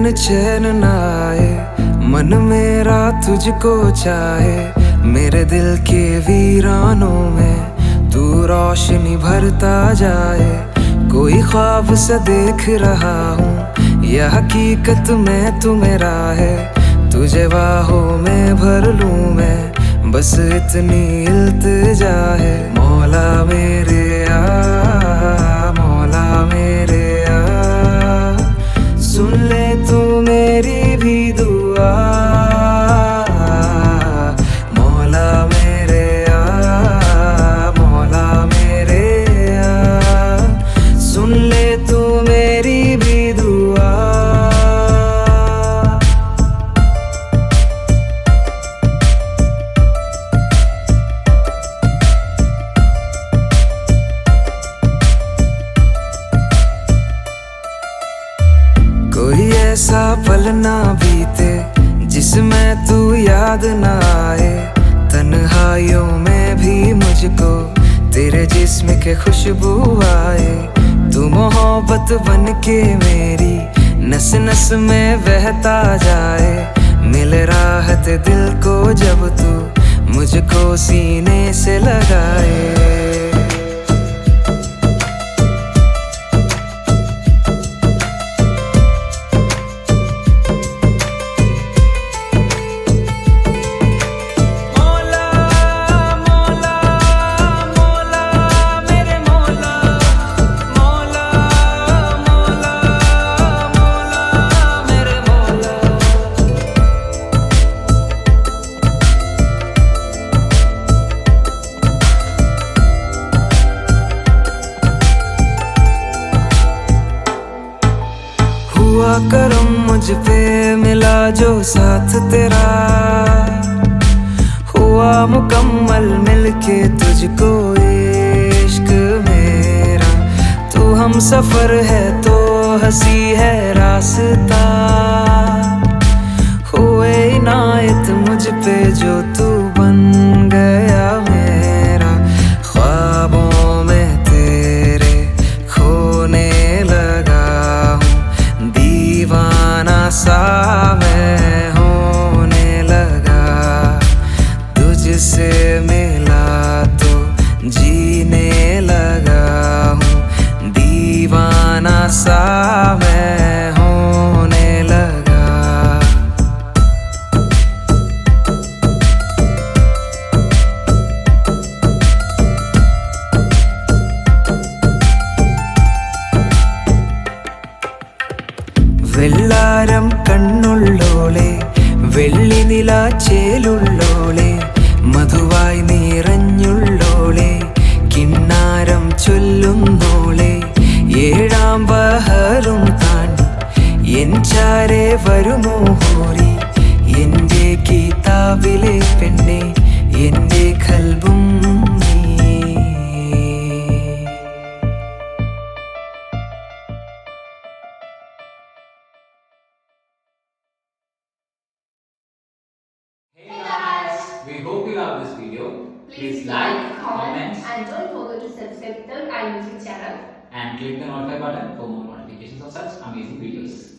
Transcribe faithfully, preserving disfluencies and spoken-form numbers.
दिन चैन न आए, मन मेरा तुझको चाहे। मेरे दिल के वीरानों में तू रोशनी भरता जाए। कोई ख्वाब सा देख रहा हूँ, यह हकीकत में तू मेरा है। तुझे बाहों में भर लूँ मैं, बस इतनी इल्तिजा है। मौला मेरे आ, मौला मेरे आ, सुन ले तू मेरी भी दुआ। मौला मेरे आ, मौला मेरे आ, सुन ले तू मेरी भी दुआ। कोई ऐसा पल ना बीते जिसमें तू याद ना आए। तन्हाइयों में भी मुझको तेरे जिस्म के खुशबू आए। तू मोहब्बत बन के मेरी नस नस में बहता जाए। मिल राहत दिल को जब तू मुझको सीने से लगाए। हुआ करम मुझ पे मिला जो साथ तेरा, हुआ मुकम्मल मिलके तुझको इश्क मेरा। तू हम सफर है तो हंसी है रास्ता, हुए इनायत मुझ पे जो तू बन गया मेरा। ख्वाबों में तेरे खोने लगा हूँ, दीवाना सा मैं होने लगा। तुझसे मिला तो जीने लगा हूँ, दीवाना सा मैं होने लगा। വെള്ളാരം കണ്ണുള്ളോളെ, വെള്ളി നില ചേലുള്ളോളെ, മധുവായി നിറഞ്ഞുള്ളോളെ, കിന്നാരം ചൊല്ലുന്നോളെ, ഏഴാം ബഹറും താണ്ടി എൻ ചാരെ വരുമോ ഹോറി, എന്റെ കിതാബിലെ പെണ്ണെ, എന്റെ ഖൽബും നീ. Hey guys, we hope you love this video. Please like, comment, and don't forget to subscribe to our YouTube channel. and click the notify button for more notifications of such amazing videos.